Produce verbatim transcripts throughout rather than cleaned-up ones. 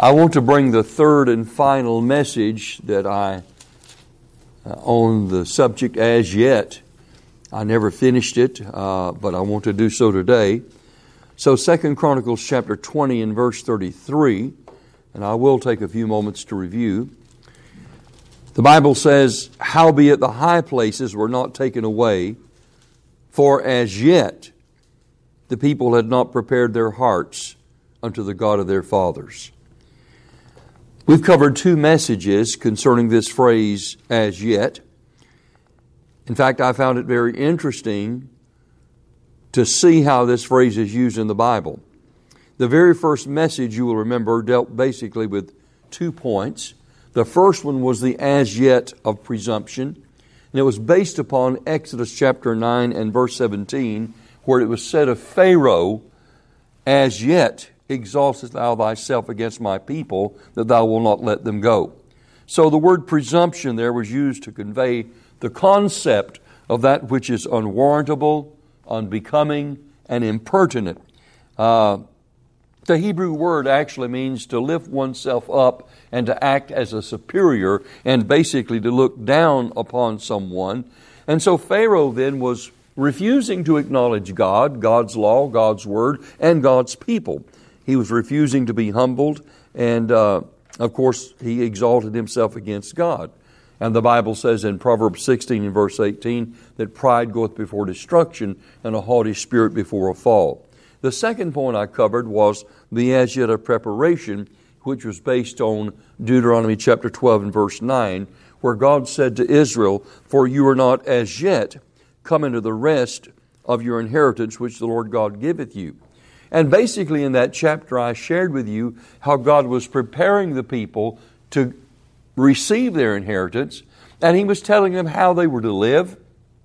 I want to bring the third and final message that I uh, on the subject as yet. I never finished it, uh, but I want to do so today. So Second Chronicles chapter twenty and verse thirty-three, and I will take a few moments to review. The Bible says, "Howbeit the high places were not taken away, for as yet the people had not prepared their hearts unto the God of their fathers." We've covered two messages concerning this phrase, "as yet." In fact, I found it very interesting to see how this phrase is used in the Bible. The very first message, you will remember, dealt basically with two points. The first one was the "as yet" of presumption, and it was based upon Exodus chapter nine and verse seventeen, where it was said of Pharaoh, "As yet exaltest thou thyself against my people, that thou wilt not let them go." So the word presumption there was used to convey the concept of that which is unwarrantable, unbecoming, and impertinent. Uh, the Hebrew word actually means to lift oneself up and to act as a superior and basically to look down upon someone. And so Pharaoh then was refusing to acknowledge God, God's law, God's word, and God's people. He was refusing to be humbled, and uh, of course he exalted himself against God. And the Bible says in Proverbs sixteen and verse eighteen that pride goeth before destruction and a haughty spirit before a fall. The second point I covered was the as yet of preparation, which was based on Deuteronomy chapter twelve and verse nine, where God said to Israel, "For you are not as yet come into the rest of your inheritance which the Lord God giveth you." And basically in that chapter I shared with you how God was preparing the people to receive their inheritance, and He was telling them how they were to live,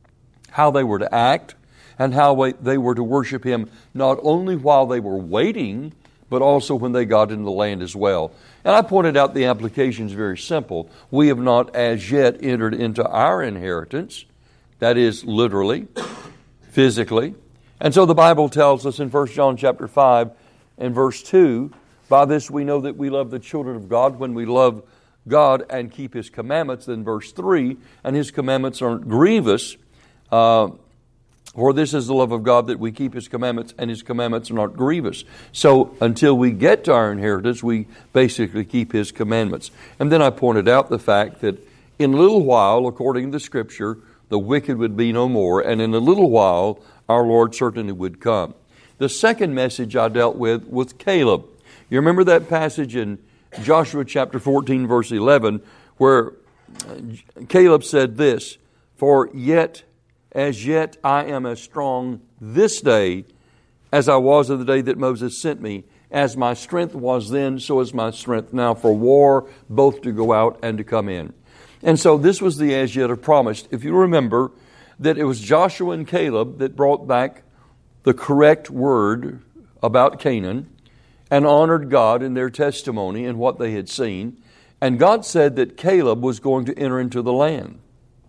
how they were to act, and how they were to worship Him not only while they were waiting, but also when they got into the land as well. And I pointed out the application is very simple. We have not as yet entered into our inheritance, that is literally, physically. And so the Bible tells us in First John chapter five and verse two, "By this we know that we love the children of God, when we love God and keep His commandments." Then verse three, "And His commandments aren't grievous, uh, for this is the love of God, that we keep His commandments, and His commandments are not grievous." So until we get to our inheritance, we basically keep His commandments. And then I pointed out the fact that in a little while, according to the Scripture, the wicked would be no more, and in a little while our Lord certainly would come. The second message I dealt with was Caleb. You remember that passage in Joshua chapter fourteen, verse eleven, where Caleb said this, "For yet, as yet I am as strong this day as I was in the day that Moses sent me. As my strength was then, so is my strength now for war, both to go out and to come in." And so this was the as yet of promise. If you remember that it was Joshua and Caleb that brought back the correct word about Canaan and honored God in their testimony and what they had seen. And God said that Caleb was going to enter into the land.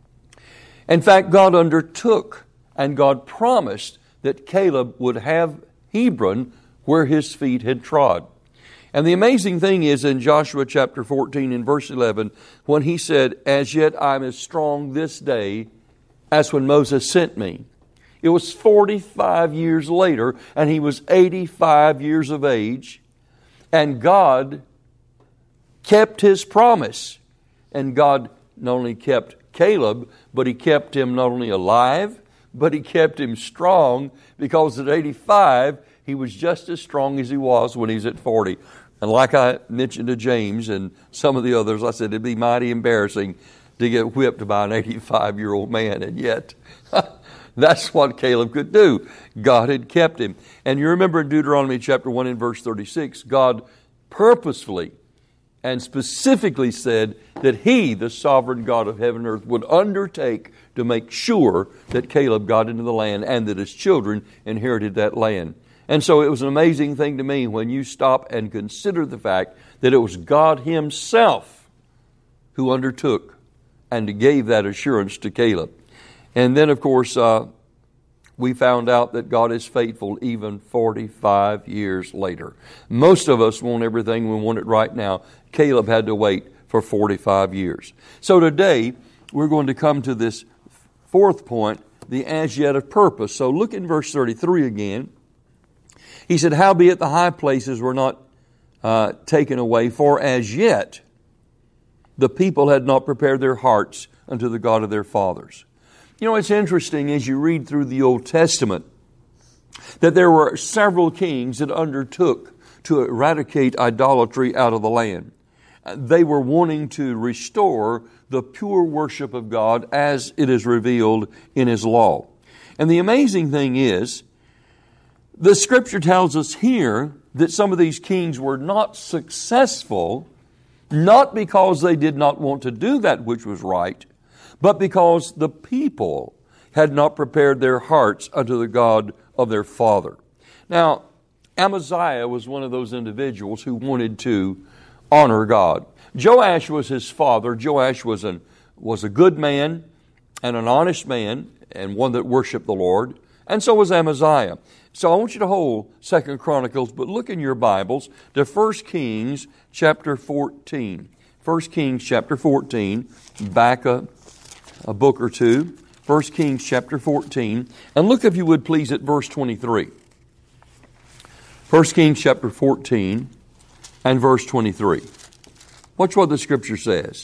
In fact, God undertook and God promised that Caleb would have Hebron where his feet had trod. And the amazing thing is in Joshua chapter fourteen and verse eleven, when he said, "As yet I am as strong this day as when Moses sent me." It was forty-five years later, and he was eighty-five years of age, and God kept His promise. And God not only kept Caleb, but He kept him not only alive, but He kept him strong, because at eighty-five, he was just as strong as he was when he was at forty. And like I mentioned to James and some of the others, I said it'd be mighty embarrassing to get whipped by an eighty-five-year-old man, and yet that's what Caleb could do. God had kept him. And you remember in Deuteronomy chapter one and verse thirty-six, God purposefully and specifically said that He, the sovereign God of heaven and earth, would undertake to make sure that Caleb got into the land and that his children inherited that land. And so it was an amazing thing to me when you stop and consider the fact that it was God Himself who undertook and gave that assurance to Caleb. And then, of course, uh, we found out that God is faithful even forty-five years later. Most of us want everything, we want it right now. Caleb had to wait for forty-five years. So today, we're going to come to this fourth point, the as yet of purpose. So look in verse thirty-three again. He said, howbeit the high places were not uh, taken away, for as yet the people had not prepared their hearts unto the God of their fathers. You know, it's interesting as you read through the Old Testament that there were several kings that undertook to eradicate idolatry out of the land. They were wanting to restore the pure worship of God as it is revealed in His law. And the amazing thing is, the Scripture tells us here that some of these kings were not successful, not because they did not want to do that which was right, but because the people had not prepared their hearts unto the God of their father. Now, Amaziah was one of those individuals who wanted to honor God. Joash was his father. Joash was an was a good man and an honest man and one that worshiped the Lord. And so was Amaziah. So I want you to hold Second Chronicles, but look in your Bibles to First Kings chapter fourteen. First Kings chapter fourteen, back a, a book or two. First Kings chapter fourteen. And look, if you would please, at verse twenty-three. First Kings chapter fourteen and verse twenty-three. Watch what the Scripture says.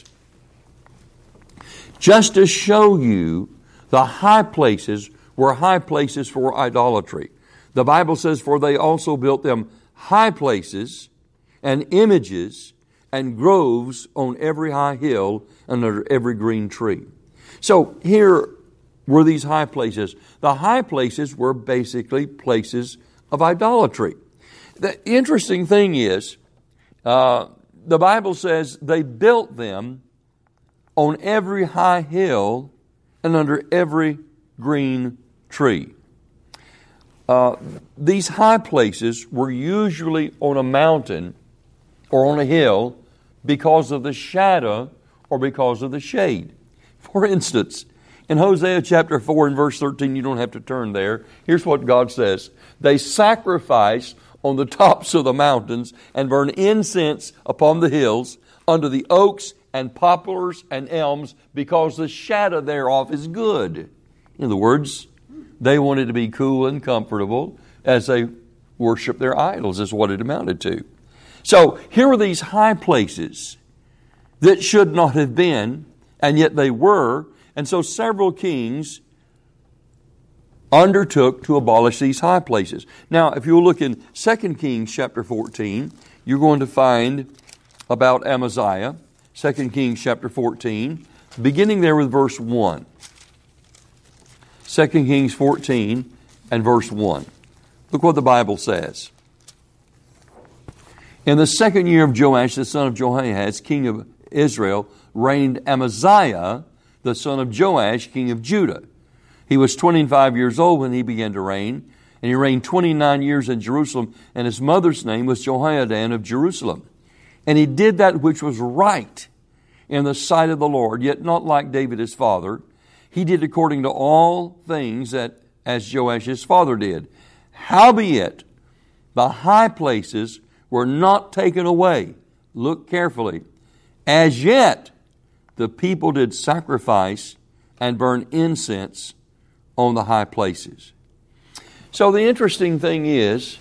Just to show you the high places were high places for idolatry. The Bible says, for they also built them high places and images and groves on every high hill and under every green tree. So here were these high places. The high places were basically places of idolatry. The interesting thing is, uh, the Bible says they built them on every high hill and under every green tree. Uh, these high places were usually on a mountain or on a hill because of the shadow or because of the shade. For instance, in Hosea chapter four and verse thirteen, you don't have to turn there. Here's what God says. They sacrifice on the tops of the mountains and burn incense upon the hills under the oaks and poplars and elms because the shadow thereof is good. In other words, they wanted to be cool and comfortable as they worship their idols, is what it amounted to. So here are these high places that should not have been, and yet they were. And so several kings undertook to abolish these high places. Now, if you'll look in Second Kings chapter fourteen, you're going to find about Amaziah. Second Kings chapter fourteen, beginning there with verse one. Second Kings fourteen and verse one. Look what the Bible says. In the second year of Joash, the son of Jehoahaz, king of Israel, reigned Amaziah, the son of Joash, king of Judah. He was twenty-five years old when he began to reign, and he reigned twenty-nine years in Jerusalem, and his mother's name was Jehoiadan of Jerusalem. And he did that which was right in the sight of the Lord, yet not like David his father. He did according to all things that as Joash his father did. Howbeit, the high places were not taken away. Look carefully. As yet, the people did sacrifice and burn incense on the high places. So the interesting thing is,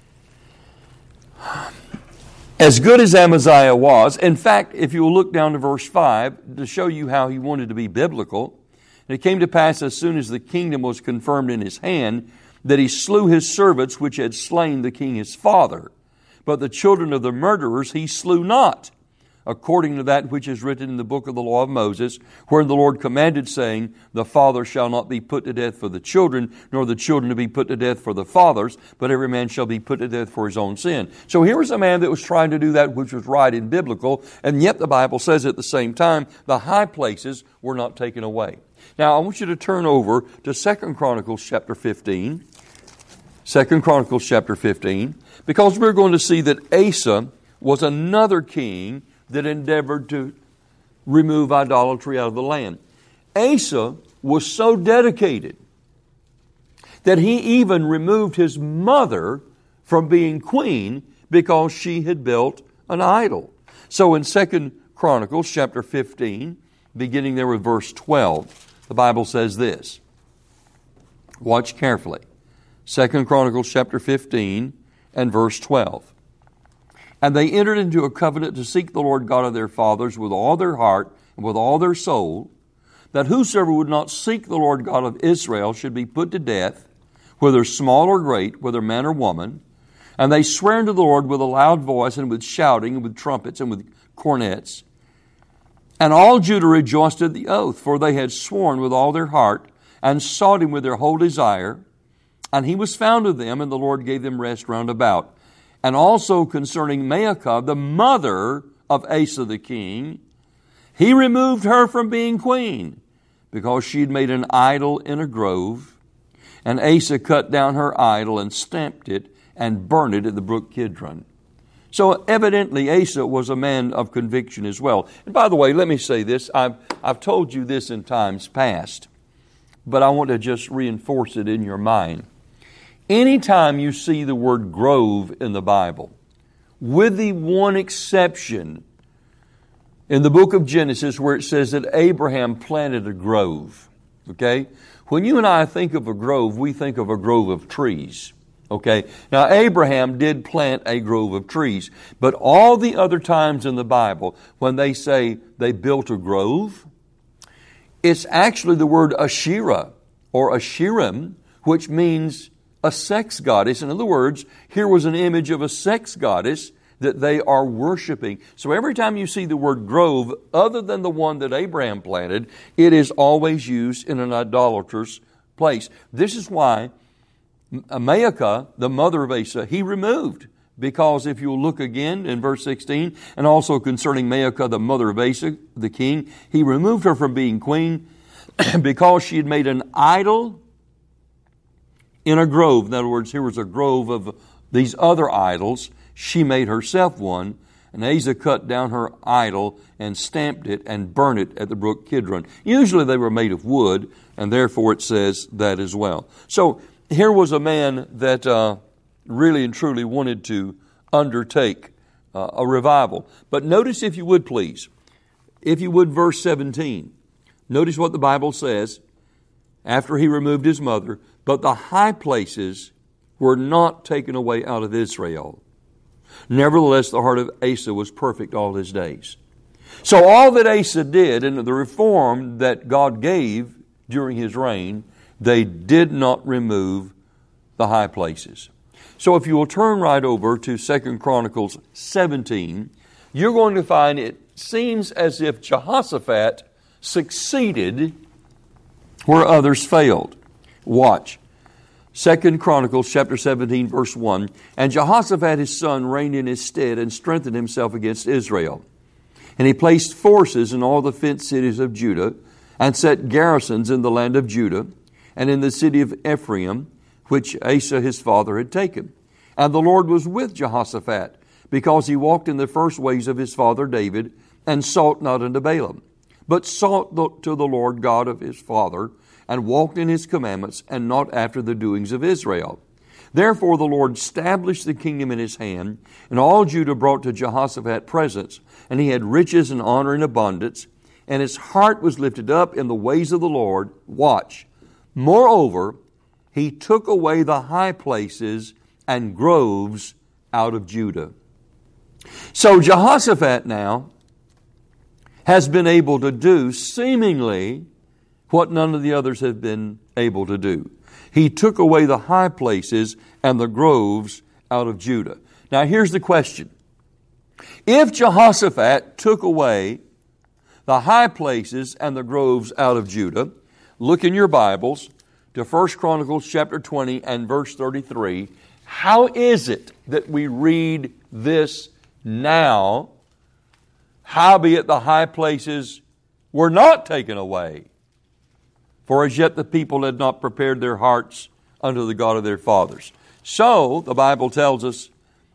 as good as Amaziah was, in fact, if you will look down to verse five, to show you how he wanted to be biblical, and it came to pass as soon as the kingdom was confirmed in his hand, that he slew his servants which had slain the king his father. But the children of the murderers he slew not, according to that which is written in the book of the law of Moses, wherein the Lord commanded, saying, the father shall not be put to death for the children, nor the children to be put to death for the fathers, but every man shall be put to death for his own sin. So here was a man that was trying to do that which was right and biblical, and yet the Bible says at the same time, the high places were not taken away. Now, I want you to turn over to Second Chronicles chapter fifteen. Second Chronicles chapter fifteen, because we're going to see that Asa was another king that endeavored to remove idolatry out of the land. Asa was so dedicated that he even removed his mother from being queen because she had built an idol. So in Second Chronicles chapter fifteen, beginning there with verse twelve, the Bible says this. Watch carefully. Second Chronicles chapter fifteen and verse twelve. And they entered into a covenant to seek the Lord God of their fathers with all their heart and with all their soul, that whosoever would not seek the Lord God of Israel should be put to death, whether small or great, whether man or woman. And they swear unto the Lord with a loud voice and with shouting and with trumpets and with cornets. And all Judah rejoiced at the oath, for they had sworn with all their heart and sought him with their whole desire. And he was found of them, and the Lord gave them rest round about. And also concerning Maacah, the mother of Asa the king, he removed her from being queen, because she had made an idol in a grove. And Asa cut down her idol and stamped it and burned it at the brook Kidron. So evidently Asa was a man of conviction as well. And by the way, let me say this. I've, I've told you this in times past, but I want to just reinforce it in your mind. Anytime you see the word grove in the Bible, with the one exception in the book of Genesis where it says that Abraham planted a grove, okay? When you and I think of a grove, we think of a grove of trees, okay? Now, Abraham did plant a grove of trees, but all the other times in the Bible, when they say they built a grove, it's actually the word Asherah or Asherim, which means a sex goddess. In other words, here was an image of a sex goddess that they are worshiping. So every time you see the word grove, other than the one that Abraham planted, it is always used in an idolatrous place. This is why Maacah, the mother of Asa, he removed. Because if you'll look again in verse sixteen, and also concerning Maacah, the mother of Asa, the king, he removed her from being queen because she had made an idol in a grove. In other words, here was a grove of these other idols. She made herself one, and Asa cut down her idol and stamped it and burned it at the brook Kidron. Usually they were made of wood, and therefore it says that as well. So here was a man that uh, really and truly wanted to undertake uh, a revival. But notice, if you would please, if you would, verse seventeen. Notice what the Bible says after he removed his mother. But the high places were not taken away out of Israel. Nevertheless, the heart of Asa was perfect all his days. So all that Asa did and the reform that God gave during his reign, they did not remove the high places. So if you will turn right over to Second Chronicles seventeen, you're going to find it seems as if Jehoshaphat succeeded where others failed. Watch. Second Chronicles chapter seventeen, verse one. And Jehoshaphat his son reigned in his stead and strengthened himself against Israel. And he placed forces in all the fenced cities of Judah and set garrisons in the land of Judah and in the city of Ephraim, which Asa his father had taken. And the Lord was with Jehoshaphat, because he walked in the first ways of his father David and sought not unto Baalim, but sought to the Lord God of his father, and walked in his commandments, and not after the doings of Israel. Therefore the Lord established the kingdom in his hand, and all Judah brought to Jehoshaphat presents, and he had riches and honor in abundance, and his heart was lifted up in the ways of the Lord. Watch. Moreover, he took away the high places and groves out of Judah. So Jehoshaphat now has been able to do seemingly what none of the others have been able to do. He took away the high places and the groves out of Judah. Now here's the question. If Jehoshaphat took away the high places and the groves out of Judah, look in your Bibles to First Chronicles chapter twenty and verse thirty-three. How is it that we read this now, howbeit the high places were not taken away? For as yet the people had not prepared their hearts unto the God of their fathers. So, the Bible tells us,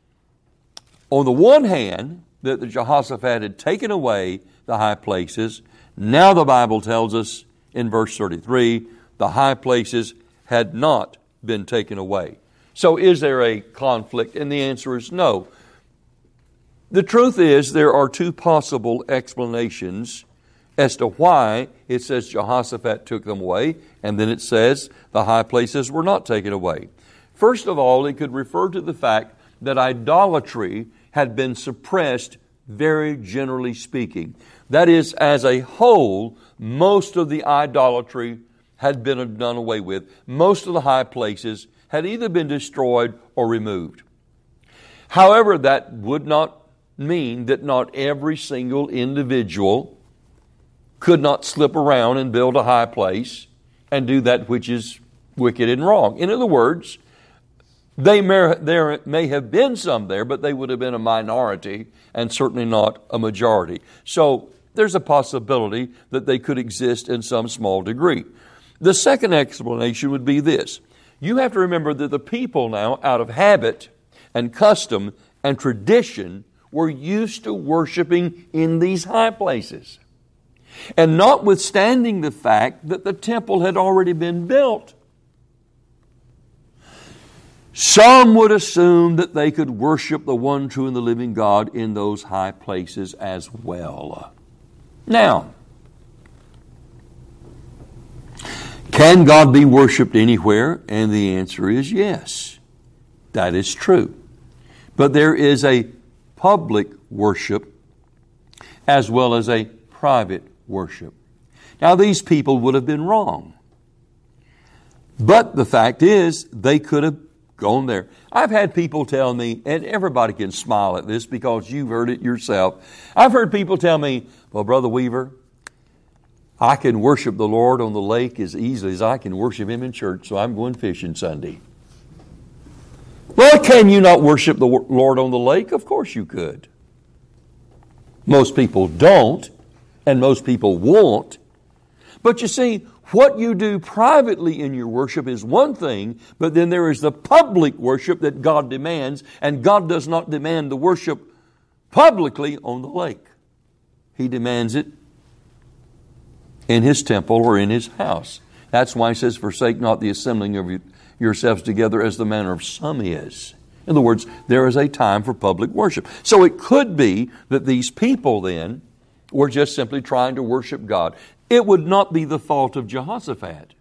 on the one hand, that the Jehoshaphat had taken away the high places. Now the Bible tells us in verse thirty-three, the high places had not been taken away. So is there a conflict? And the answer is no. The truth is there are two possible explanations as to why it says Jehoshaphat took them away, and then it says the high places were not taken away. First of all, it could refer to the fact that idolatry had been suppressed, very generally speaking. That is, as a whole, most of the idolatry had been done away with. Most of the high places had either been destroyed or removed. However, that would not mean that not every single individual could not slip around and build a high place and do that which is wicked and wrong. In other words, they may, there may have been some there, but they would have been a minority and certainly not a majority. So there's a possibility that they could exist in some small degree. The second explanation would be this. You have to remember that the people now, out of habit and custom and tradition, were used to worshiping in these high places. And notwithstanding the fact that the temple had already been built, some would assume that they could worship the one true and the living God in those high places as well. Now, can God be worshiped anywhere? And the answer is yes. That is true. But there is a public worship as well as a private worship. Now, these people would have been wrong. But the fact is, they could have gone there. I've had people tell me, and everybody can smile at this because you've heard it yourself. I've heard people tell me, well, Brother Weaver, I can worship the Lord on the lake as easily as I can worship Him in church, so I'm going fishing Sunday. Well, can you not worship the Lord on the lake? Of course you could. Most people don't, and most people won't. But you see, what you do privately in your worship is one thing, but then there is the public worship that God demands, and God does not demand the worship publicly on the lake. He demands it in His temple or in His house. That's why He says, forsake not the assembling of yourselves together as the manner of some is. In other words, there is a time for public worship. So it could be that these people then were just simply trying to worship God. It would not be the fault of Jehoshaphat.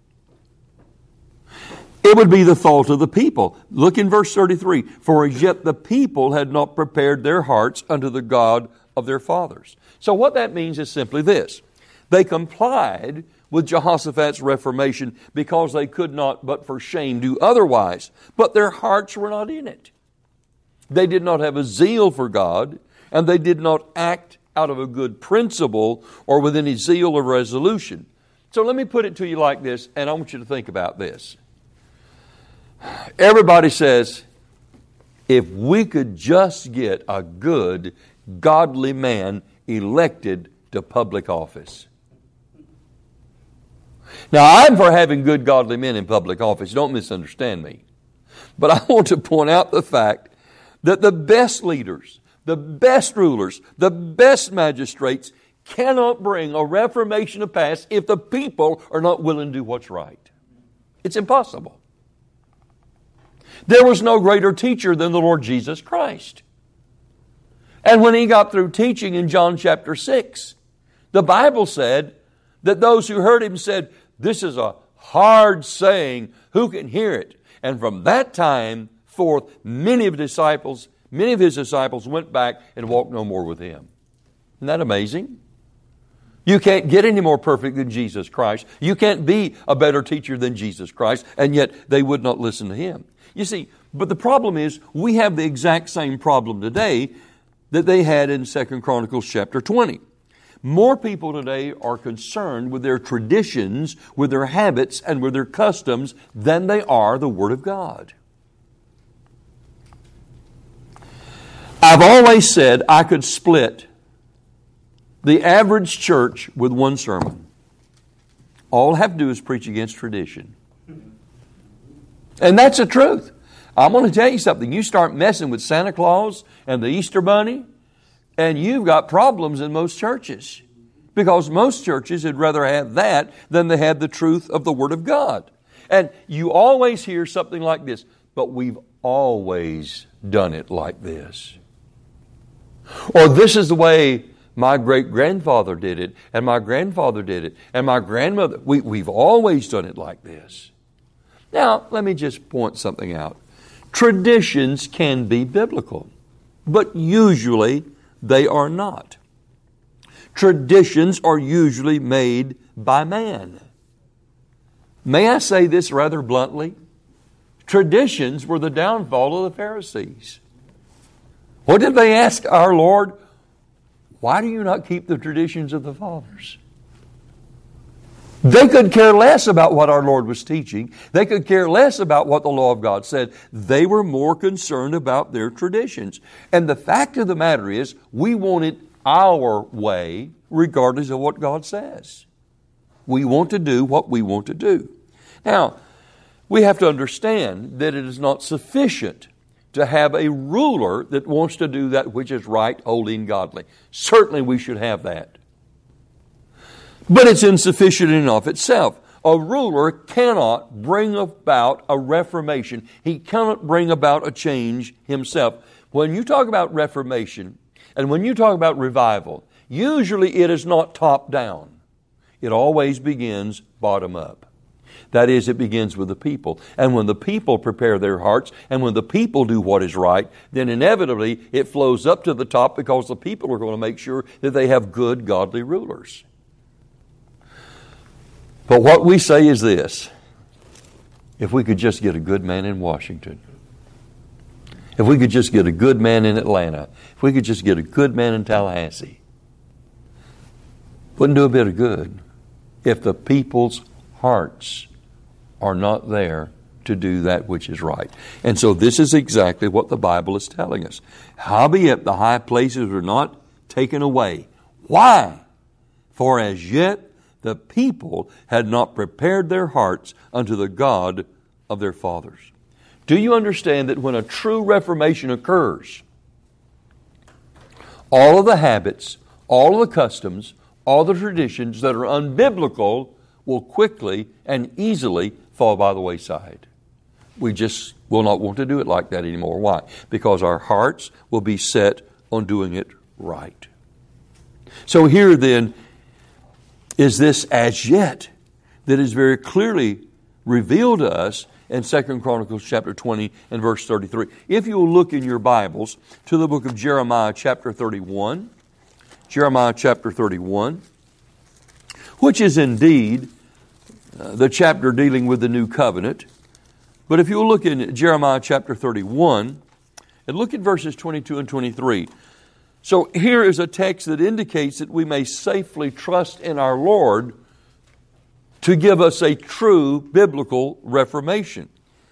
It would be the fault of the people. Look in verse thirty-three. For as yet the people had not prepared their hearts unto the God of their fathers. So what that means is simply this. They complied with Jehoshaphat's reformation because they could not but for shame do otherwise. But their hearts were not in it. They did not have a zeal for God, and they did not act out of a good principle or with any zeal or resolution. So let me put it to you like this, and I want you to think about this. Everybody says, if we could just get a good, godly man elected to public office. Now, I'm for having good, godly men in public office. Don't misunderstand me. But I want to point out the fact that the best leaders, the best rulers, the best magistrates cannot bring a reformation to pass if the people are not willing to do what's right. It's impossible. There was no greater teacher than the Lord Jesus Christ. And when He got through teaching in John chapter six, the Bible said that those who heard Him said, this is a hard saying, who can hear it? And from that time forth, many of His disciples, many of His disciples went back and walked no more with Him. Isn't that amazing? You can't get any more perfect than Jesus Christ. You can't be a better teacher than Jesus Christ, and yet they would not listen to Him. You see, but the problem is, we have the exact same problem today that they had in Second Chronicles chapter twenty. More people today are concerned with their traditions, with their habits, and with their customs than they are the Word of God. I've always said I could split the average church with one sermon. All I have to do is preach against tradition. And that's the truth. I'm going to tell you something. You start messing with Santa Claus and the Easter Bunny, and you've got problems in most churches. Because most churches would rather have that than they had the truth of the Word of God. And you always hear something like this, but we've always done it like this. Or this is the way my great-grandfather did it, and my grandfather did it, and my grandmother. We, we've always done it like this. Now, let me just point something out. Traditions can be biblical, but usually they are not. Traditions are usually made by man. May I say this rather bluntly? Traditions were the downfall of the Pharisees. What did they ask our Lord? Why do you not keep the traditions of the fathers? They could care less about what our Lord was teaching. They could care less about what the law of God said. They were more concerned about their traditions. And the fact of the matter is, we want it our way regardless of what God says. We want to do what we want to do. Now, we have to understand that it is not sufficient to have a ruler that wants to do that which is right, holy, and godly. Certainly we should have that. But it's insufficient in and of itself. A ruler cannot bring about a reformation. He cannot bring about a change himself. When you talk about reformation, and when you talk about revival, usually it is not top down. It always begins bottom up. That is, it begins with the people. And when the people prepare their hearts, and when the people do what is right, then inevitably it flows up to the top because the people are going to make sure that they have good, godly rulers. But what we say is this: if we could just get a good man in Washington, if we could just get a good man in Atlanta, if we could just get a good man in Tallahassee, wouldn't do a bit of good if the people's hearts are not there to do that which is right. And so this is exactly what the Bible is telling us. Howbeit the high places are not taken away. Why? For as yet the people had not prepared their hearts unto the God of their fathers. Do you understand that when a true reformation occurs, all of the habits, all of the customs, all the traditions that are unbiblical will quickly and easily fall by the wayside? We just will not want to do it like that anymore. Why? Because our hearts will be set on doing it right. So here then is this as yet that is very clearly revealed to us in Second Chronicles chapter twenty and verse thirty-three. If you will look in your Bibles to the book of Jeremiah chapter thirty-one, Jeremiah chapter thirty-one, which is indeed uh, the chapter dealing with the new covenant. But if you will look in Jeremiah chapter thirty-one and look at verses twenty-two and twenty-three. So here is a text that indicates that we may safely trust in our Lord to give us a true biblical reformation.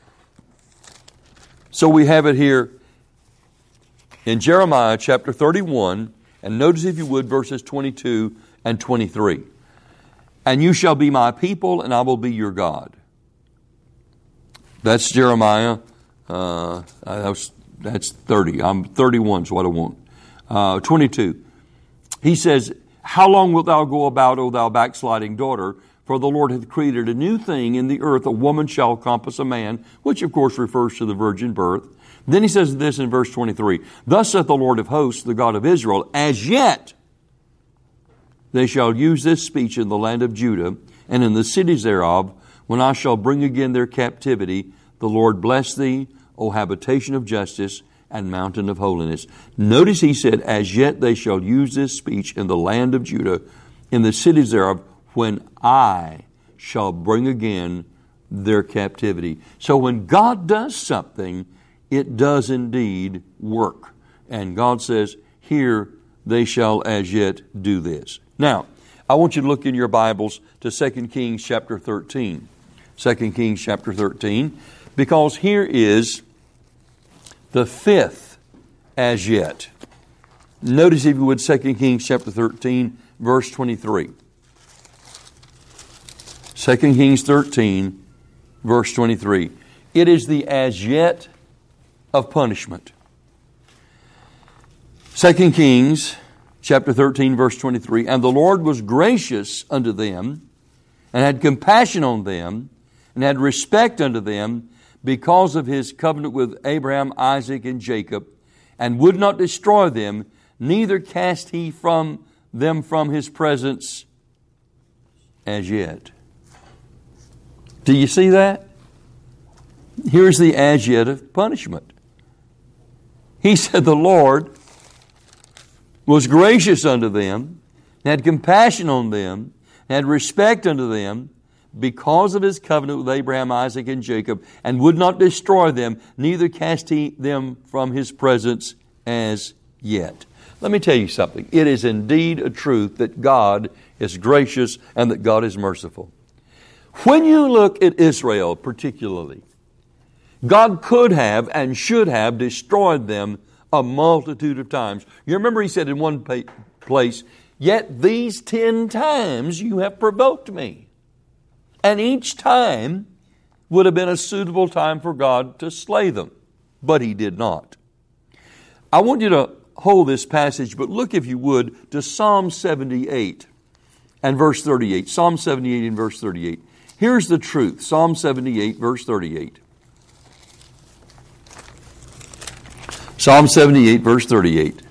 So we have it here in Jeremiah chapter thirty-one, and notice if you would verses twenty-two and twenty-three. And you shall be my people, and I will be your God. That's Jeremiah. Uh, that's, that's thirty. I'm thirty-one is what I want. Uh, twenty-two. He says, how long wilt thou go about, O thou backsliding daughter? For the Lord hath created a new thing in the earth. A woman shall compass a man, which of course refers to the virgin birth. Then he says this in verse twenty-three. Thus saith the Lord of hosts, the God of Israel, as yet they shall use this speech in the land of Judah and in the cities thereof, when I shall bring again their captivity. The Lord bless thee, O habitation of justice and mountain of holiness. Notice he said, as yet they shall use this speech in the land of Judah, in the cities thereof, when I shall bring again their captivity. So when God does something, it does indeed work. And God says, here they shall as yet do this. Now, I want you to look in your Bibles to Second Kings chapter thirteen. Second Kings chapter thirteen, because here is the fifth as yet. Notice if you would Second Kings chapter thirteen, verse twenty-three. Second Kings thirteen, verse twenty-three. It is the as yet of punishment. Second Kings chapter thirteen, verse twenty-three. And the Lord was gracious unto them, and had compassion on them, and had respect unto them because of his covenant with Abraham, Isaac, and Jacob, and would not destroy them, neither cast he from them from his presence as yet. Do you see that? Here's the as yet of punishment. He said the Lord was gracious unto them, had compassion on them, had respect unto them, because of his covenant with Abraham, Isaac, and Jacob, and would not destroy them, neither cast he them from his presence as yet. Let me tell you something. It is indeed a truth that God is gracious and that God is merciful. When you look at Israel particularly, God could have and should have destroyed them a multitude of times. You remember he said in one place, "Yet these ten times you have provoked me." And each time would have been a suitable time for God to slay them. But He did not. I want you to hold this passage, but look, if you would, to Psalm seventy-eight and verse thirty-eight. Psalm seventy-eight and verse thirty-eight. Here's the truth. Psalm seventy-eight, verse thirty-eight. Psalm seventy-eight, verse thirty-eight.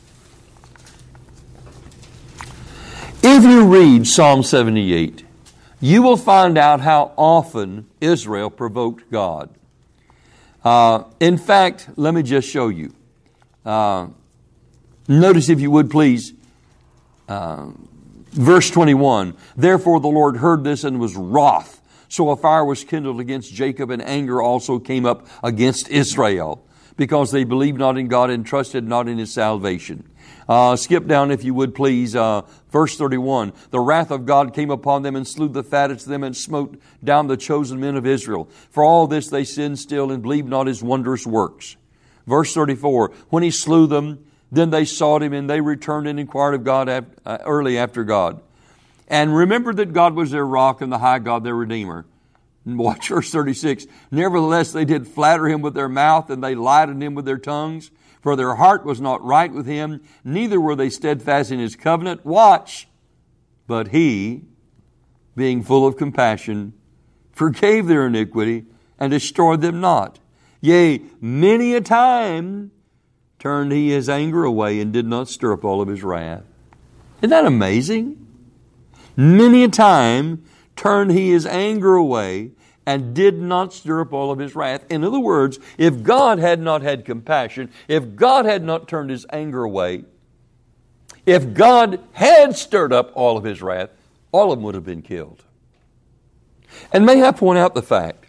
If you read Psalm seventy-eight, you will find out how often Israel provoked God. Uh, in fact, let me just show you. Uh, notice, if you would please, uh, verse twenty-one. Therefore the Lord heard this and was wroth. So a fire was kindled against Jacob, and anger also came up against Israel, because they believed not in God and trusted not in His salvation. Uh, skip down, if you would please, uh, verse thirty-one. The wrath of God came upon them and slew the fattest of them and smote down the chosen men of Israel. For all this they sinned still and believed not His wondrous works. Verse thirty-four. When He slew them, then they sought Him, and they returned and inquired of God uh, early after God. And remembered that God was their rock and the high God their Redeemer. Watch verse thirty-six. Nevertheless they did flatter Him with their mouth, and they lied on Him with their tongues. For their heart was not right with Him, neither were they steadfast in His covenant. Watch! But He, being full of compassion, forgave their iniquity and destroyed them not. Yea, many a time turned He His anger away and did not stir up all of His wrath. Isn't that amazing? Many a time turned He His anger away and did not stir up all of His wrath. In other words, if God had not had compassion, if God had not turned His anger away, if God had stirred up all of His wrath, all of them would have been killed. And may I point out the fact,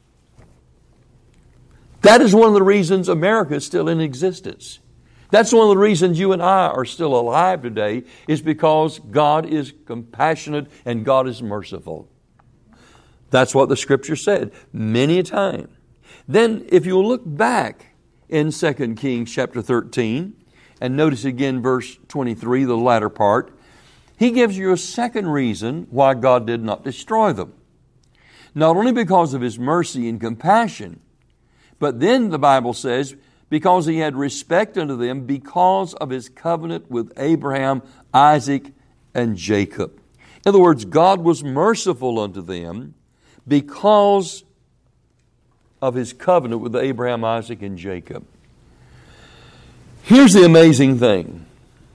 that is one of the reasons America is still in existence. That's one of the reasons you and I are still alive today, is because God is compassionate and God is merciful. That's what the Scripture said many a time. Then if you'll look back in Second Kings chapter thirteen, and notice again verse twenty-three, the latter part, He gives you a second reason why God did not destroy them. Not only because of His mercy and compassion, but then the Bible says, because He had respect unto them because of His covenant with Abraham, Isaac, and Jacob. In other words, God was merciful unto them because of His covenant with Abraham, Isaac, and Jacob. Here's the amazing thing.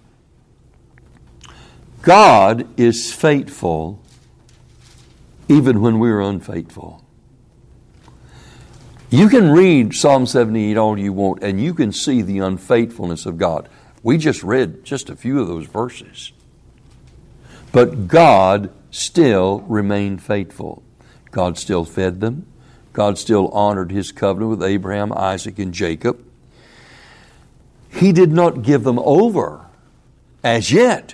God is faithful even when we're unfaithful. You can read Psalm seventy-eight all you want, and you can see the unfaithfulness of God. We just read just a few of those verses. But God still remained faithful. God still fed them. God still honored His covenant with Abraham, Isaac, and Jacob. He did not give them over as yet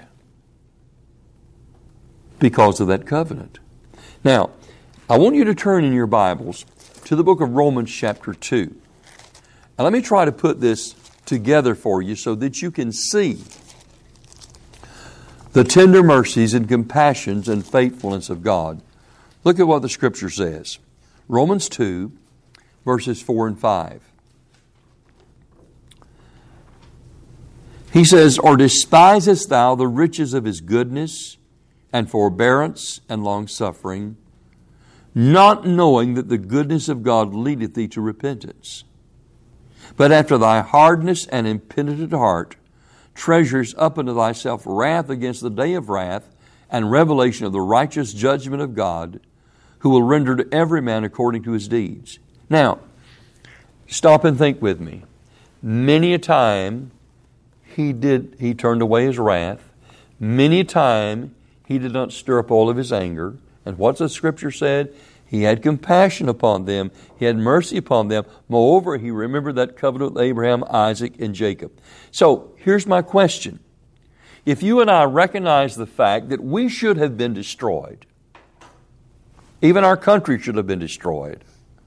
because of that covenant. Now, I want you to turn in your Bibles to the book of Romans chapter two. Now let me try to put this together for you so that you can see the tender mercies and compassions and faithfulness of God. Look at what the Scripture says. Romans two, verses four and five. He says, Or despisest thou the riches of His goodness and forbearance and longsuffering, not knowing that the goodness of God leadeth thee to repentance. But after thy hardness and impenitent heart treasures up unto thyself wrath against the day of wrath and revelation of the righteous judgment of God, who will render to every man according to his deeds. Now, stop and think with me. Many a time he did, he turned away his wrath. Many a time he did not stir up all of his anger. And what's the Scripture said? He had compassion upon them. He had mercy upon them. Moreover, he remembered that covenant with Abraham, Isaac, and Jacob. So, here's my question. If you and I recognize the fact that we should have been destroyed, even our country should have been destroyed,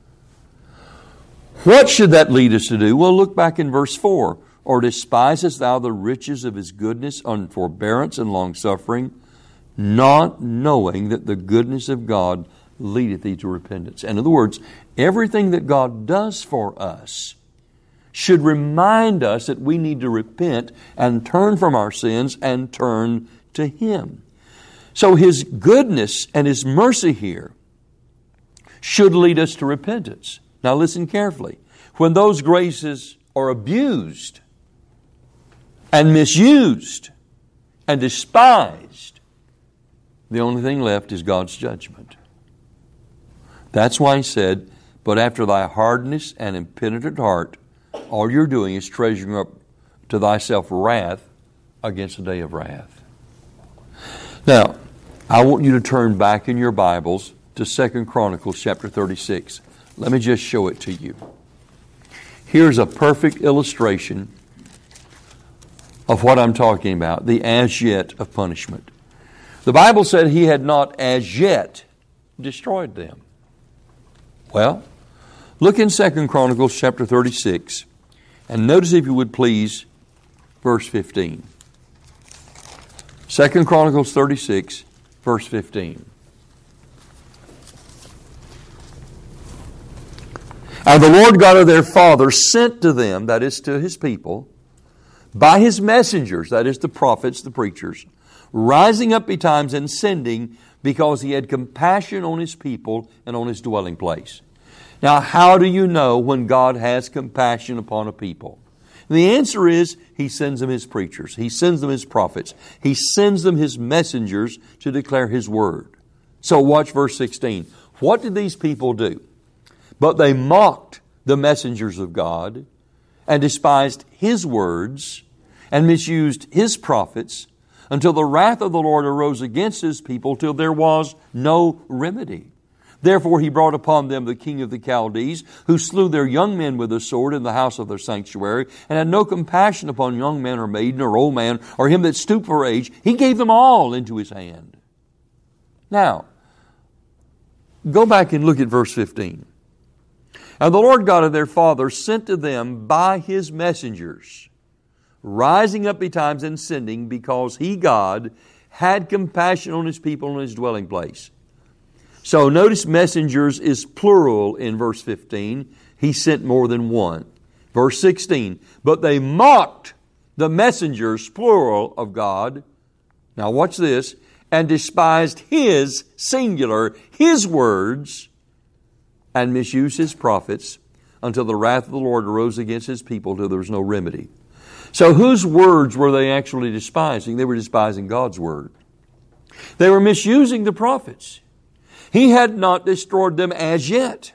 what should that lead us to do? Well, look back in verse four. Or despisest thou the riches of His goodness and forbearance and longsuffering, not knowing that the goodness of God leadeth thee to repentance. In other words, everything that God does for us should remind us that we need to repent and turn from our sins and turn to Him. So His goodness and His mercy here should lead us to repentance. Now listen carefully. When those graces are abused and misused and despised, the only thing left is God's judgment. That's why He said, but after thy hardness and impenitent heart, all you're doing is treasuring up to thyself wrath against the day of wrath. Now, I want you to turn back in your Bibles to Second Chronicles chapter thirty-six. Let me just show it to you. Here's a perfect illustration of what I'm talking about, the as yet of punishment. The Bible said He had not as yet destroyed them. Well, look in Second Chronicles chapter thirty-six, and notice, if you would please, verse fifteen. Second Chronicles thirty-six, verse fifteen. And the Lord God of their fathers sent to them, that is to His people, by His messengers, that is the prophets, the preachers, rising up betimes and sending, because He had compassion on His people and on His dwelling place. Now, how do you know when God has compassion upon a people? The answer is He sends them His preachers. He sends them His prophets. He sends them His messengers to declare His word. So watch verse sixteen. What did these people do? But they mocked the messengers of God and despised His words and misused His prophets until the wrath of the Lord arose against His people till there was no remedy. Therefore He brought upon them the king of the Chaldees, who slew their young men with the sword in the house of their sanctuary, and had no compassion upon young man or maiden or old man or him that stooped for age. He gave them all into his hand. Now, go back and look at verse fifteen. And the Lord God of their fathers sent to them by His messengers, rising up betimes and sending, because He, God, had compassion on His people and His dwelling place. So notice messengers is plural in verse fifteen. He sent more than one. Verse sixteen, but they mocked the messengers, plural, of God. Now watch this. And despised His, singular, His words, and misused His prophets, until the wrath of the Lord arose against His people till there was no remedy. So whose words were they actually despising? They were despising God's word. They were misusing the prophets. He had not destroyed them as yet.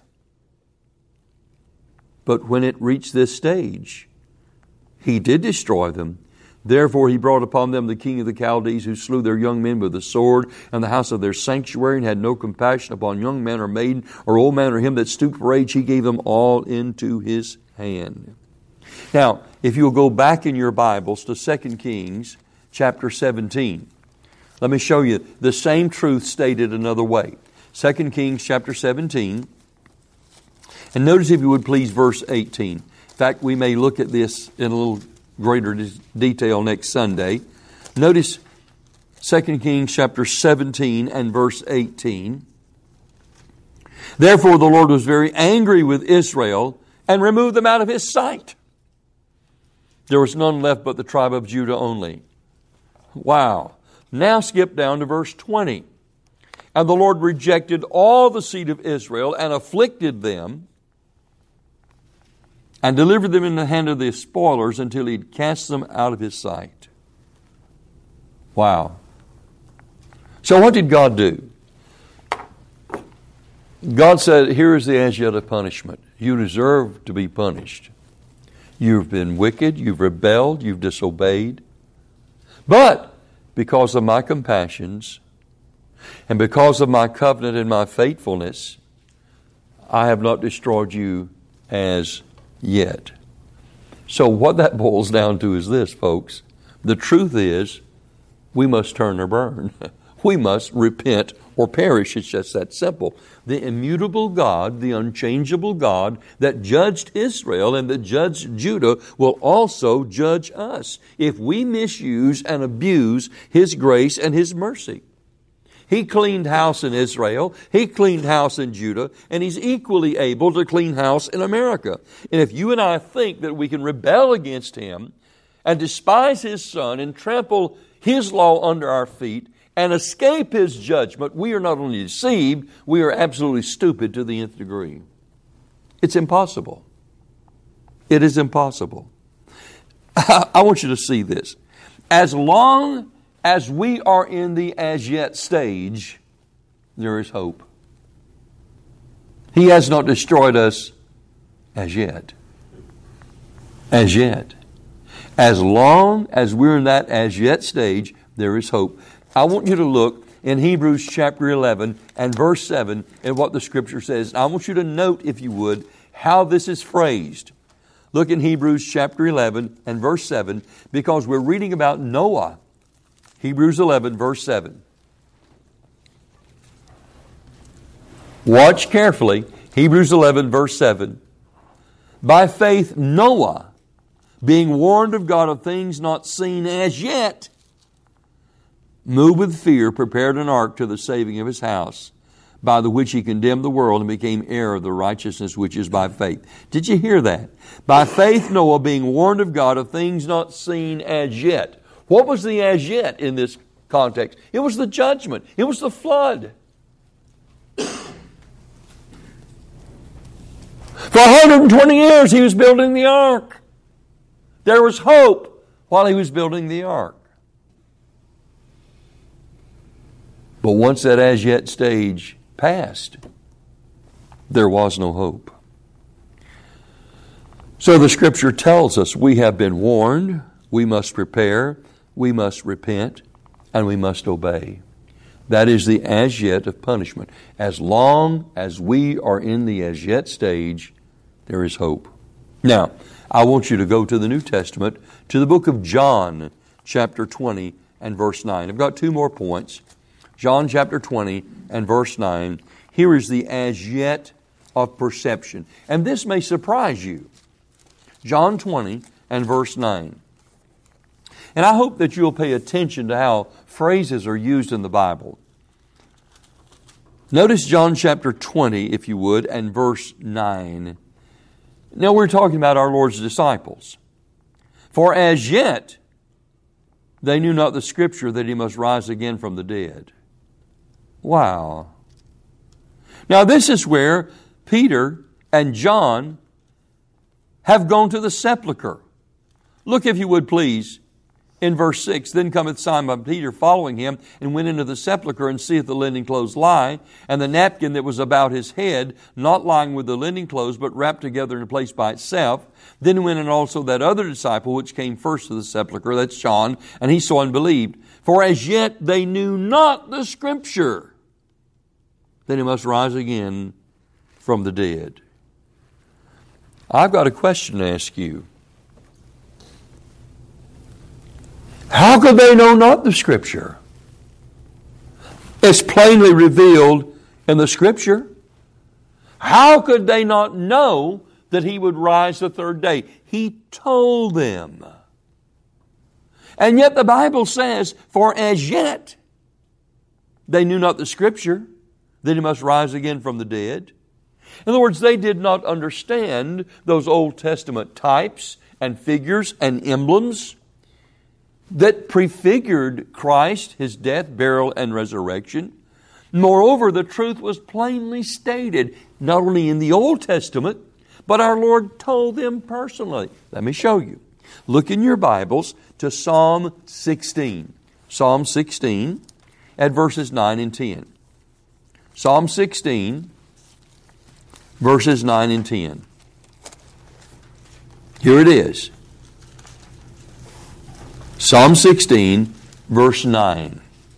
But when it reached this stage, He did destroy them. Therefore He brought upon them the king of the Chaldees, who slew their young men with the sword in the house of their sanctuary, and had no compassion upon young man or maiden or old man or him that stooped for age. He gave them all into His hand. Now, if you'll go back in your Bibles to Second Kings chapter seventeen, let me show you the same truth stated another way. Second Kings chapter seventeen, and notice, if you would please, verse eighteen. In fact, we may look at this in a little greater detail next Sunday. Notice Second Kings chapter seventeen and verse eighteen. Therefore the Lord was very angry with Israel and removed them out of His sight. There was none left but the tribe of Judah only. Wow. Now skip down to verse twenty. And the Lord rejected all the seed of Israel and afflicted them and delivered them in the hand of the spoilers until He had cast them out of His sight. Wow. So what did God do? God said, here is the as yet of punishment. You deserve to be punished. You've been wicked, you've rebelled, you've disobeyed. But because of my compassions and because of my covenant and my faithfulness, I have not destroyed you as yet. So what that boils down to is this, folks. The truth is, we must turn or burn. We must repent or perish. It's just that simple. The immutable God, the unchangeable God that judged Israel and that judged Judah will also judge us if we misuse and abuse His grace and His mercy. He cleaned house in Israel, He cleaned house in Judah, and He's equally able to clean house in America. And if you and I think that we can rebel against Him and despise His Son and trample His law under our feet and escape His judgment, we are not only deceived, we are absolutely stupid to the nth degree. It's impossible. It is impossible. I want you to see this. As long as we are in the as yet stage, there is hope. He has not destroyed us as yet. As yet. As long as we're in that as yet stage, there is hope. I want you to look in Hebrews chapter eleven and verse seven at what the Scripture says. I want you to note, if you would, how this is phrased. Look in Hebrews chapter eleven and verse seven, because we're reading about Noah. Hebrews eleven, verse seven. Watch carefully. Hebrews eleven, verse seven. By faith Noah, being warned of God of things not seen as yet, moved with fear, prepared an ark to the saving of his house, by the which he condemned the world and became heir of the righteousness which is by faith. Did you hear that? By faith Noah, being warned of God of things not seen as yet. What was the as yet in this context? It was the judgment. It was the flood. For one hundred twenty years he was building the ark. There was hope while he was building the ark. But once that as yet stage passed, there was no hope. So the Scripture tells us we have been warned, we must prepare, we must repent, and we must obey. That is the as yet of punishment. As long as we are in the as yet stage, there is hope. Now, I want you to go to the New Testament, to the book of John, chapter twenty and verse nine. I've got two more points. John chapter twenty and verse nine. Here is the as yet of perception. And this may surprise you. John twenty and verse nine. And I hope that you'll pay attention to how phrases are used in the Bible. Notice John chapter twenty, if you would, and verse nine. Now we're talking about our Lord's disciples. For as yet they knew not the Scripture that He must rise again from the dead. Wow. Now this is where Peter and John have gone to the sepulchre. Look, if you would please, in verse six. Then cometh Simon Peter following him, and went into the sepulchre, and seeth the linen clothes lie, and the napkin that was about his head, not lying with the linen clothes, but wrapped together in a place by itself. Then went in also that other disciple, which came first to the sepulchre, that's John, and he saw and believed. For as yet they knew not the Scripture, that He must rise again from the dead. I've got a question to ask you. How could they know not the Scripture? It's plainly revealed in the Scripture. How could they not know that He would rise the third day? He told them. And yet the Bible says, for as yet they knew not the Scripture, that He must rise again from the dead. In other words, they did not understand those Old Testament types and figures and emblems that prefigured Christ, His death, burial, and resurrection. Moreover, the truth was plainly stated, not only in the Old Testament, but our Lord told them personally. Let me show you. Look in your Bibles to Psalm sixteen. Psalm sixteen at verses nine and ten. Psalm sixteen, verses nine and ten. Here it is. Psalm sixteen, verse nine.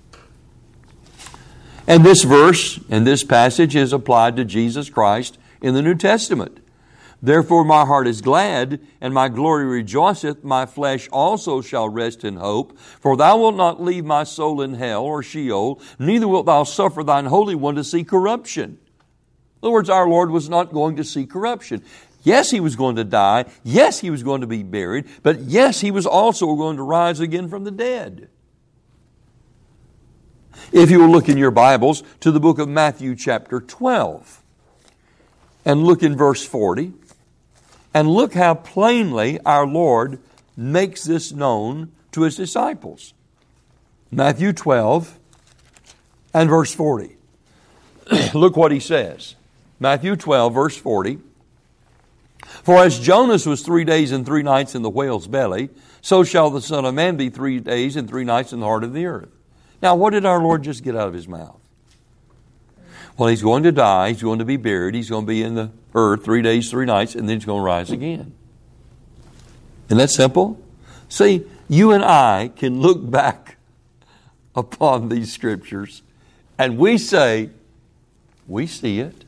And this verse and this passage is applied to Jesus Christ in the New Testament. Therefore my heart is glad, and my glory rejoiceth. My flesh also shall rest in hope. For thou wilt not leave my soul in hell or Sheol, neither wilt thou suffer thine Holy One to see corruption. In other words, our Lord was not going to see corruption. Yes, He was going to die. Yes, He was going to be buried. But yes, He was also going to rise again from the dead. If you will look in your Bibles to the book of Matthew chapter twelve, and look in verse forty, and look how plainly our Lord makes this known to His disciples. Matthew twelve and verse forty. Look what He says. Matthew twelve, verse forty. For as Jonas was three days and three nights in the whale's belly, so shall the Son of Man be three days and three nights in the heart of the earth. Now, what did our Lord just get out of His mouth? Well, He's going to die, He's going to be buried, He's going to be in the earth three days, three nights, and then He's going to rise again. Isn't that simple? See, you and I can look back upon these Scriptures, and we say, we see it.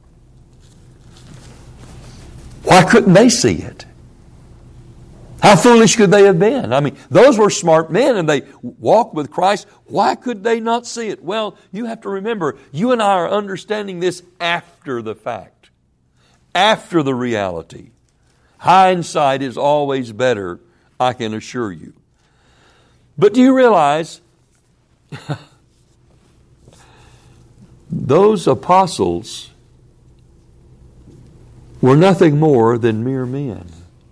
Why couldn't they see it? How foolish could they have been? I mean, those were smart men and they walked with Christ. Why could they not see it? Well, you have to remember, you and I are understanding this after the fact, after the reality. Hindsight is always better, I can assure you. But do you realize those apostles were nothing more than mere men?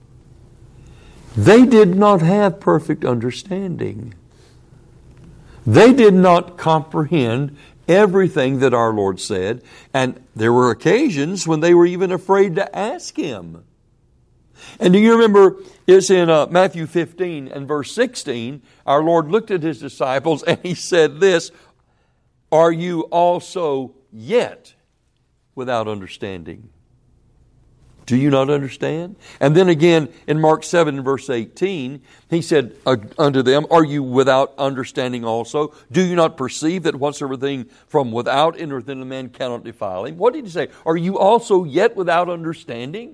They did not have perfect understanding. They did not comprehend everything that our Lord said, and there were occasions when they were even afraid to ask Him. And do you remember, it's in uh, Matthew fifteen and verse sixteen, our Lord looked at His disciples and He said this, "Are you also yet without understanding? Do you not understand?" And then again in Mark seven and verse eighteen, He said unto them, "Are you without understanding also? Do you not perceive that whatsoever thing from without entereth into a man cannot defile him?" What did He say? Are you also yet without understanding?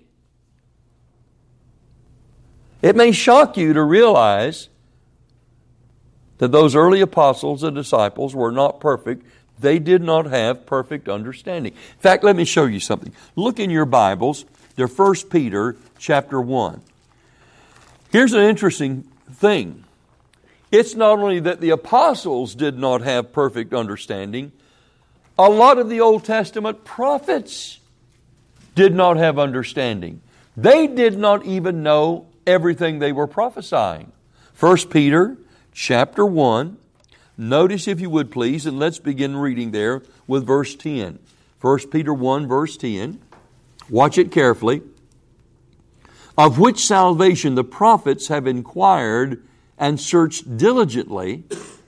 It may shock you to realize that those early apostles and disciples were not perfect. They did not have perfect understanding. In fact, let me show you something. Look in your Bibles to First Peter chapter one. Here's an interesting thing. It's not only that the apostles did not have perfect understanding, a lot of the Old Testament prophets did not have understanding. They did not even know everything they were prophesying. First Peter chapter one. Notice, if you would please, and let's begin reading there with verse ten. First Peter one, verse ten. Watch it carefully. "Of which salvation the prophets have inquired and searched diligently."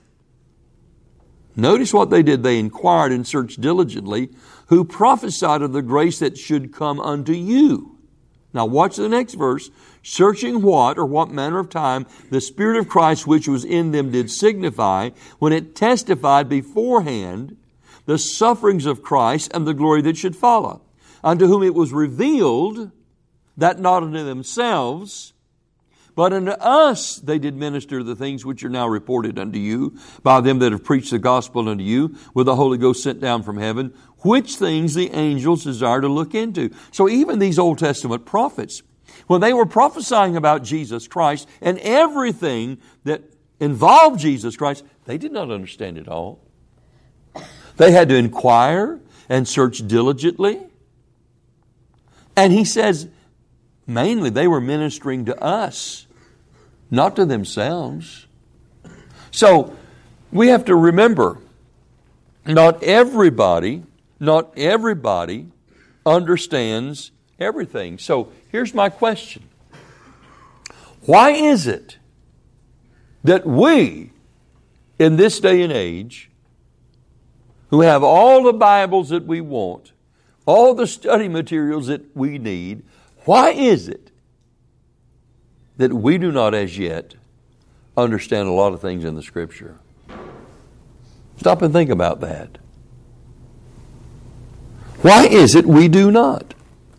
Notice what they did. They inquired and searched diligently, "who prophesied of the grace that should come unto you." Now watch the next verse. "Searching what or what manner of time the Spirit of Christ which was in them did signify, when it testified beforehand the sufferings of Christ and the glory that should follow. Unto whom it was revealed that not unto themselves, but unto us they did minister the things which are now reported unto you by them that have preached the gospel unto you with the Holy Ghost sent down from heaven, which things the angels desire to look into." So even these Old Testament prophets, when they were prophesying about Jesus Christ and everything that involved Jesus Christ, they did not understand it all. They had to inquire and search diligently. And he says, mainly they were ministering to us, not to themselves. So we have to remember Not everybody, not everybody understands everything. So here's my question. Why is it that we, in this day and age, who have all the Bibles that we want, all the study materials that we need, why is it that we do not as yet understand a lot of things in the Scripture? Stop and think about that. Why is it we do not?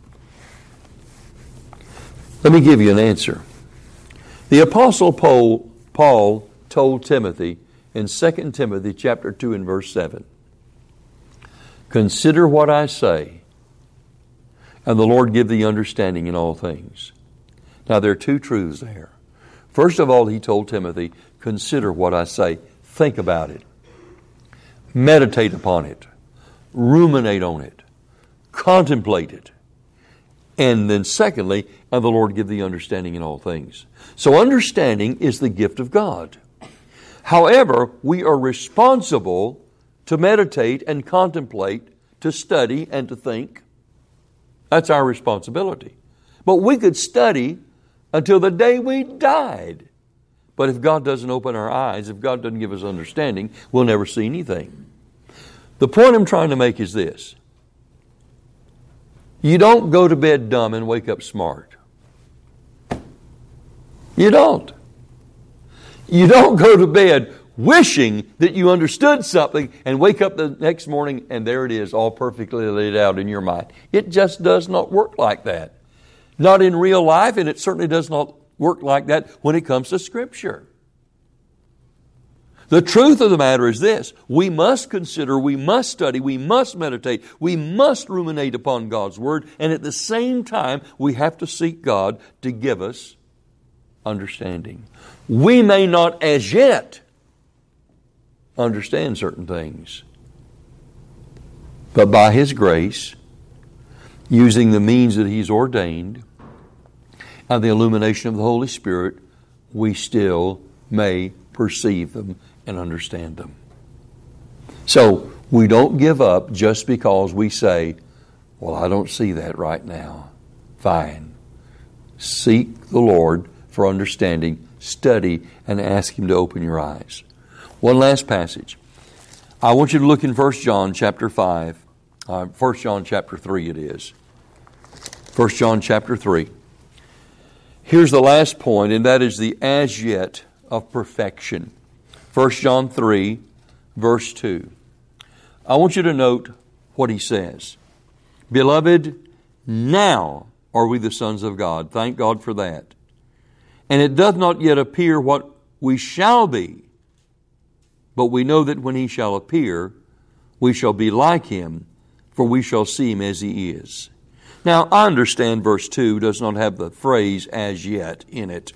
Let me give you an answer. The Apostle Paul, Paul told Timothy in Second Timothy chapter two and verse seven, "Consider what I say, and the Lord give thee understanding in all things." Now there are two truths there. First of all, he told Timothy, consider what I say. Think about it. Meditate upon it. Ruminate on it. Contemplate it. And then secondly, and the Lord give thee understanding in all things. So understanding is the gift of God. However, we are responsible to meditate and contemplate, to study and to think. That's our responsibility. But we could study until the day we died. But if God doesn't open our eyes, if God doesn't give us understanding, we'll never see anything. The point I'm trying to make is this. You don't go to bed dumb and wake up smart. You don't. You don't go to bed wishing that you understood something and wake up the next morning and there it is, all perfectly laid out in your mind. It just does not work like that. Not in real life, and it certainly does not work like that when it comes to Scripture. The truth of the matter is this. We must consider, we must study, we must meditate, we must ruminate upon God's Word, and at the same time, we have to seek God to give us understanding. We may not as yet understand certain things, but by His grace, using the means that He's ordained, and the illumination of the Holy Spirit, we still may perceive them and understand them. So, we don't give up just because we say, well, I don't see that right now. Fine. Seek the Lord for understanding, study, and ask Him to open your eyes. One last passage. I want you to look in First John chapter five. Uh, First John chapter three it is. First John chapter three. Here's the last point, and that is the as yet of perfection. First John three, verse two. I want you to note what he says. Beloved, now are we the sons of God. Thank God for that. And it doth not yet appear what we shall be, but we know that when He shall appear, we shall be like Him, for we shall see Him as He is. Now, I understand verse two does not have the phrase as yet in it.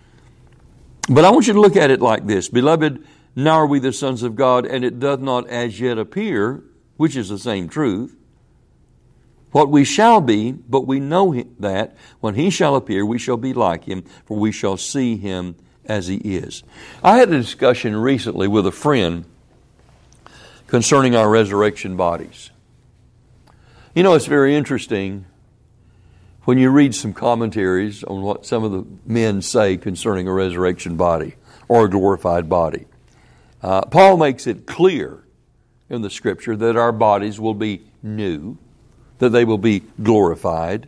But I want you to look at it like this. Beloved, now are we the sons of God, and it doth not as yet appear, which is the same truth, what we shall be, but we know that when He shall appear, we shall be like Him, for we shall see Him as He is. I had a discussion recently with a friend concerning our resurrection bodies. You know, it's very interesting when you read some commentaries on what some of the men say concerning a resurrection body or a glorified body. Uh, Paul makes it clear in the Scripture that our bodies will be new, that they will be glorified.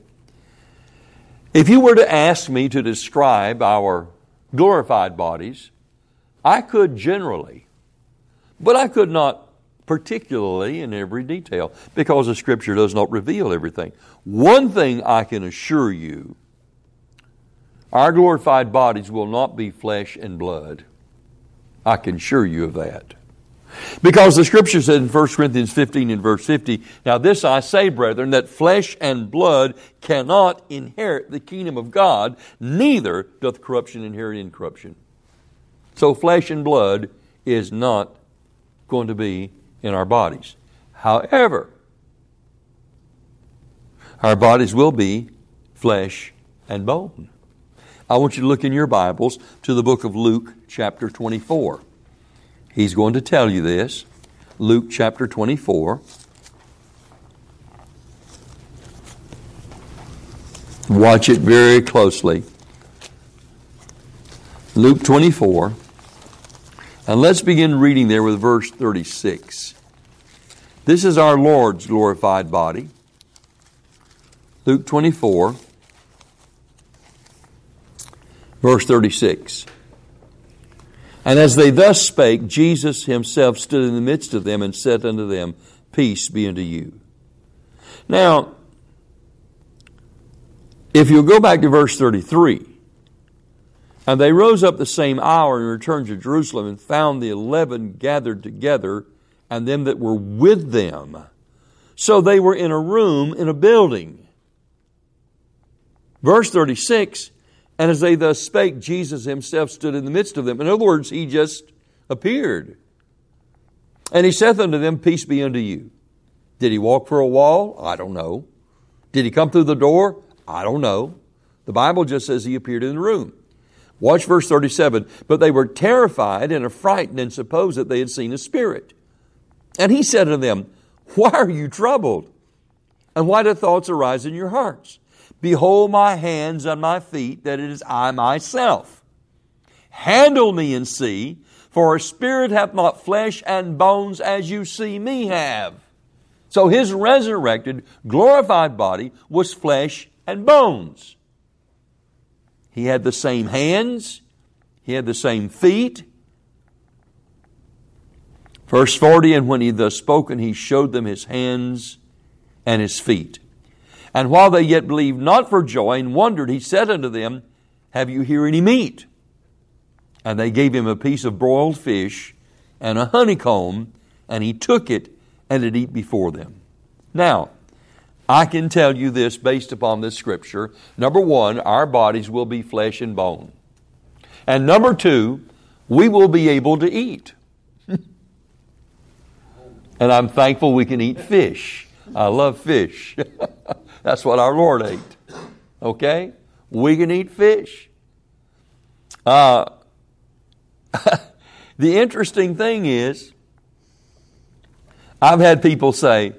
If you were to ask me to describe our glorified bodies, I could generally, but I could not particularly in every detail, because the Scripture does not reveal everything. One thing I can assure you, our glorified bodies will not be flesh and blood. I can assure you of that. Because the Scripture said in First Corinthians fifteen and verse fifty, now this I say, brethren, that flesh and blood cannot inherit the kingdom of God, neither doth corruption inherit incorruption. So flesh and blood is not going to be in our bodies. However, our bodies will be flesh and bone. I want you to look in your Bibles to the book of Luke chapter twenty-four. He's going to tell you this. Luke chapter twenty-four. Watch it very closely. Luke twenty-four. And let's begin reading there with verse thirty-six. This is our Lord's glorified body. Luke twenty-four, verse thirty-six. And as they thus spake, Jesus himself stood in the midst of them and said unto them, Peace be unto you. Now, if you'll go back to verse thirty-three, and they rose up the same hour and returned to Jerusalem and found the eleven gathered together and them that were with them. So they were in a room in a building. Verse thirty-six, and as they thus spake, Jesus himself stood in the midst of them. In other words, he just appeared. And he saith unto them, Peace be unto you. Did he walk for a wall? I don't know. Did he come through the door? I don't know. The Bible just says he appeared in the room. Watch verse thirty-seven. But they were terrified and affrighted and supposed that they had seen a spirit. And he said to them, Why are you troubled? And why do thoughts arise in your hearts? Behold my hands and my feet, that it is I myself. Handle me and see, for a spirit hath not flesh and bones as you see me have. So his resurrected, glorified body was flesh and bones. He had the same hands. He had the same feet. Verse forty, and when he thus spoken, he showed them his hands and his feet. And while they yet believed not for joy and wondered, he said unto them, Have you here any meat? And they gave him a piece of broiled fish and a honeycomb, and he took it and did eat before them. Now, I can tell you this based upon this scripture. Number one, our bodies will be flesh and bone. And number two, we will be able to eat. And I'm thankful we can eat fish. I love fish. That's what our Lord ate. Okay? We can eat fish. Uh, the interesting thing is, I've had people say,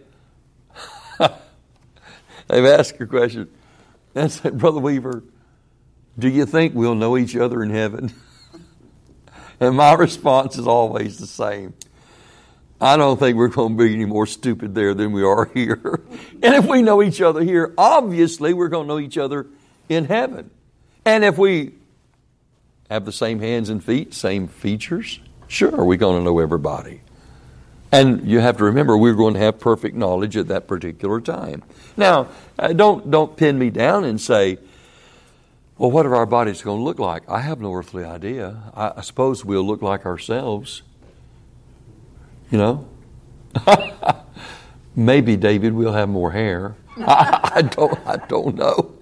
they've asked a question, and said, Brother Weaver, do you think we'll know each other in heaven? And my response is always the same. I don't think we're going to be any more stupid there than we are here. And if we know each other here, obviously we're going to know each other in heaven. And if we have the same hands and feet, same features, sure, we're going to know everybody. And you have to remember, we're going to have perfect knowledge at that particular time. Now, don't, don't pin me down and say, well, what are our bodies going to look like? I have no earthly idea. I, I suppose we'll look like ourselves. You know? Maybe, David, we'll have more hair. I, I don't I don't know.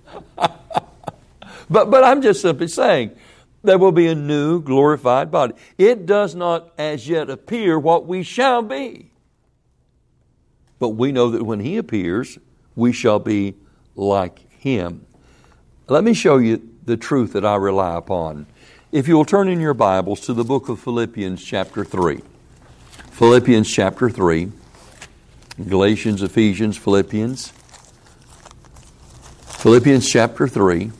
but but I'm just simply saying, there will be a new glorified body. It does not as yet appear what we shall be. But we know that when he appears, we shall be like him. Let me show you the truth that I rely upon. If you will turn in your Bibles to the book of Philippians chapter three. Philippians chapter three. Galatians, Ephesians, Philippians. Philippians chapter three.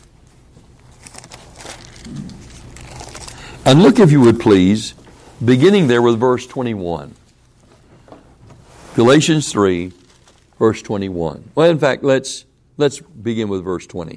And look, if you would please, beginning there with verse twenty-one. Galatians three, verse twenty-one. Well, in fact, let's let's begin with verse twenty.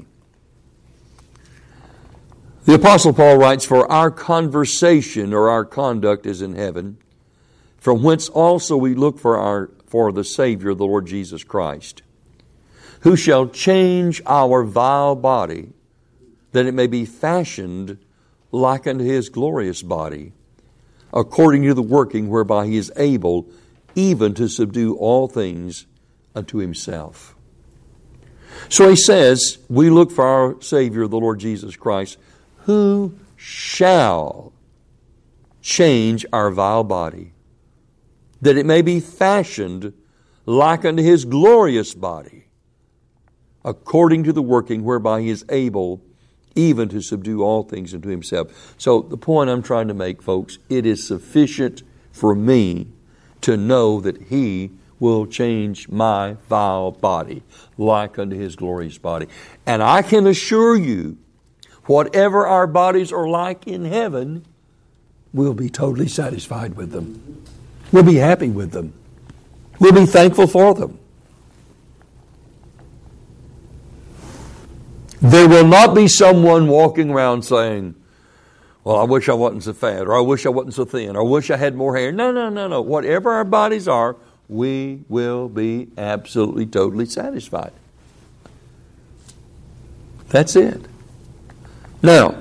The Apostle Paul writes, For our conversation or our conduct is in heaven, from whence also we look for our for the Savior, the Lord Jesus Christ, who shall change our vile body, that it may be fashioned like unto his glorious body, according to the working whereby he is able even to subdue all things unto himself. So he says, we look for our Savior, the Lord Jesus Christ, who shall change our vile body, that it may be fashioned like unto his glorious body, according to the working whereby he is able even to subdue all things unto himself. So the point I'm trying to make, folks, it is sufficient for me to know that He will change my vile body like unto His glorious body. And I can assure you, whatever our bodies are like in heaven, we'll be totally satisfied with them. We'll be happy with them. We'll be thankful for them. There will not be someone walking around saying, well, I wish I wasn't so fat, or I wish I wasn't so thin, or I wish I had more hair. No, no, no, no. Whatever our bodies are, we will be absolutely, totally satisfied. That's it. Now,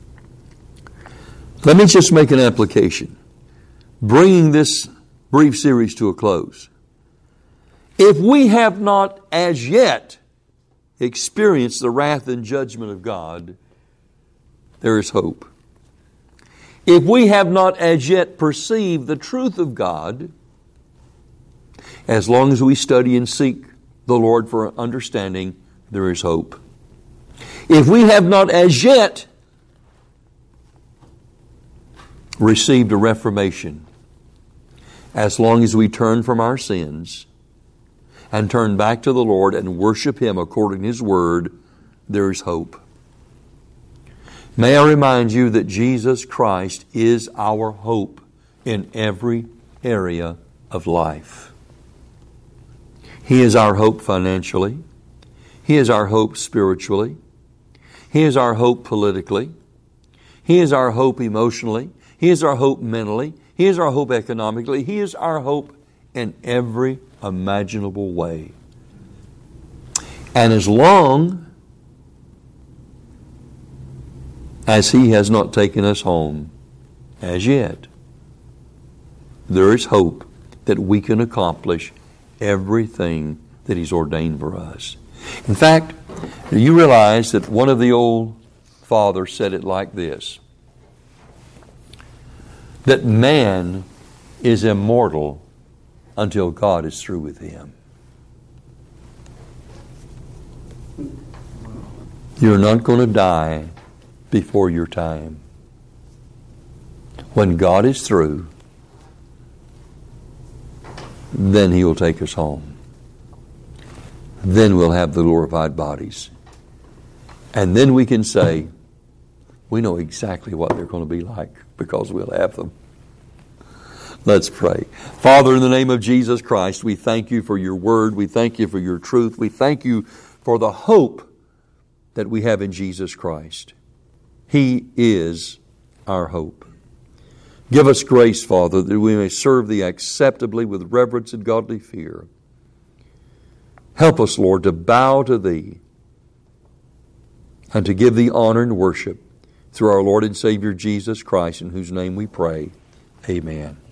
let me just make an application, bringing this brief series to a close. If we have not as yet experienced the wrath and judgment of God, there is hope. If we have not as yet perceived the truth of God, as long as we study and seek the Lord for understanding, there is hope. If we have not as yet received a reformation, as long as we turn from our sins and turn back to the Lord and worship Him according to His Word, there is hope. May I remind you that Jesus Christ is our hope in every area of life. He is our hope financially. He is our hope spiritually. He is our hope politically. He is our hope emotionally. He is our hope mentally. He is our hope economically. He is our hope in every imaginable way. And as long as He has not taken us home as yet, there is hope that we can accomplish everything that He's ordained for us. In fact, do you realize that one of the old fathers said it like this, that man is immortal until God is through with him. You're not going to die before your time. When God is through, then He will take us home. Then we'll have the glorified bodies. And then we can say, we know exactly what they're going to be like because we'll have them. Let's pray. Father, in the name of Jesus Christ, we thank You for Your Word. We thank You for Your truth. We thank You for the hope that we have in Jesus Christ. He is our hope. Give us grace, Father, that we may serve Thee acceptably with reverence and godly fear. Help us, Lord, to bow to Thee and to give Thee honor and worship through our Lord and Savior Jesus Christ, in whose name we pray. Amen.